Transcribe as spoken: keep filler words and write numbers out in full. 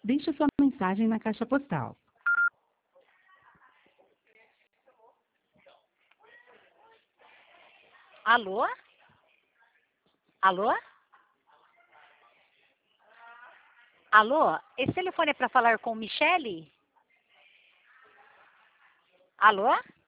Deixe sua mensagem na caixa postal. Alô? Alô? Alô? Esse telefone é para falar com Michele? Alô?